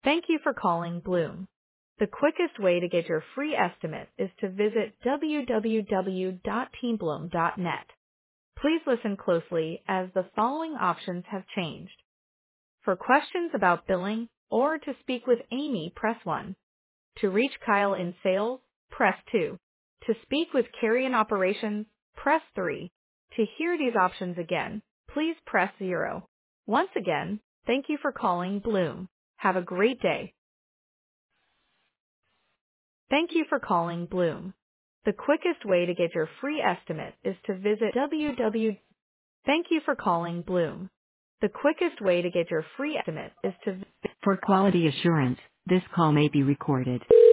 Thank you for calling Bloom. The quickest way to get your free estimate is to visit www.teambloom.net. Please listen closely as the following options have changed. For questions about billing or to speak with Amy, press 1. To reach Kyle in sales, press 2. To speak with Carrie in operations, press 3. To hear these options again, please press 0. Once again, thank you for calling Bloom. Have a great day. Thank you for calling Bloom. The quickest way to get your free estimate is to visit www. Thank you for calling Bloom. The quickest way to get your free estimate is to For quality assurance, this call may be recorded.